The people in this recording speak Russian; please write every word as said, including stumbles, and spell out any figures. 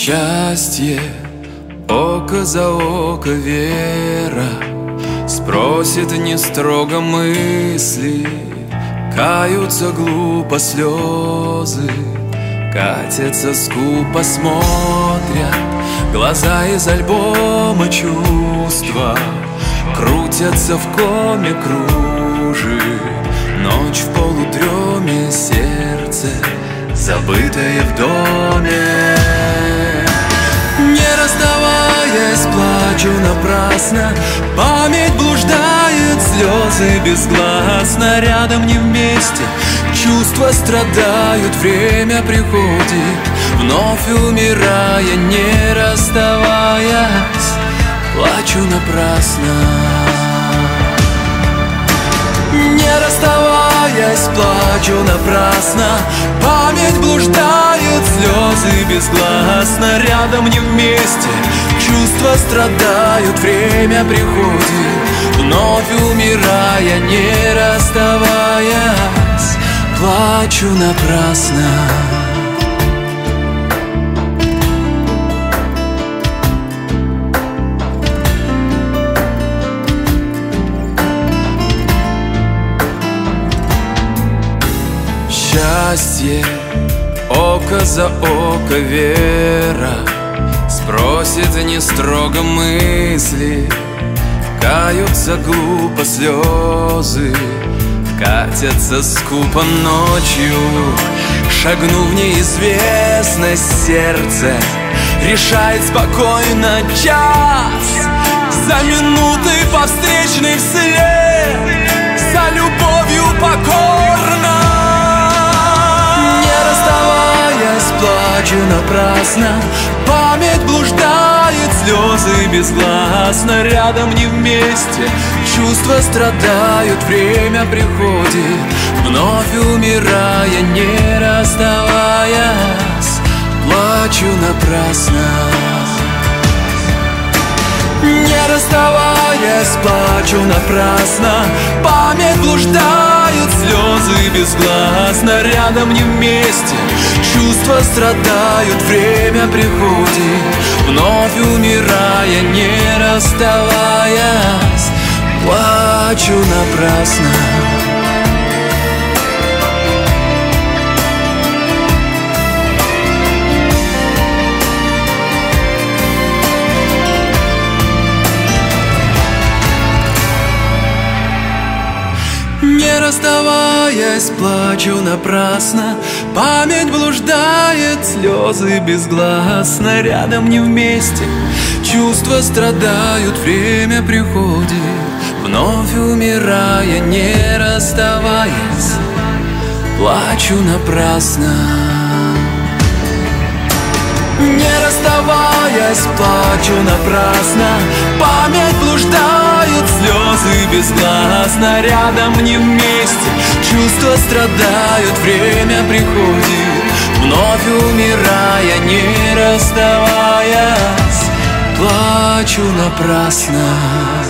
Счастье, око за око вера, спросит не строго мысли, каются глупо слезы, катятся скупо смотрят глаза из альбома чувства, крутятся в коме кружит ночь в полудреме, сердце забытое в доме. Не расставаясь, плачу напрасно, память блуждает, слезы безгласно, рядом не вместе, чувства страдают, время приходит, вновь умирая, не расставаясь, плачу напрасно. Не расставаясь, плачу напрасно, память блуждает, слезы безгласно, рядом не вместе, чувства страдают, время приходит, вновь умирая, не расставаясь, плачу напрасно. Счастье, око за око вера, спросит не строго мысли, каются глупо слезы, катятся скупо ночью, шагнув в неизвестность, сердце решает спокойно час, за минуты по встречной вслед, за любовью покорно. Плачу напрасно, память блуждает, слезы безгласно, рядом не вместе, чувства страдают, время приходит, вновь умирая, не расставаясь, плачу напрасно. Не расставаясь, плачу напрасно, память блуждает, слезы безгласно, рядом не вместе, чувства страдают, время приходит, вновь умирая, не расставаясь, плачу напрасно. Не расставаясь, плачу напрасно, память блуждает, слезы безгласно, рядом не вместе, чувства страдают, время приходит, вновь умирая, не расставаясь, плачу напрасно. Не расставаясь, плачу напрасно, память блуждает, слезы безгласно, рядом не вместе, чувства страдают, время приходит, вновь умирая, не расставаясь, плачу напрасно.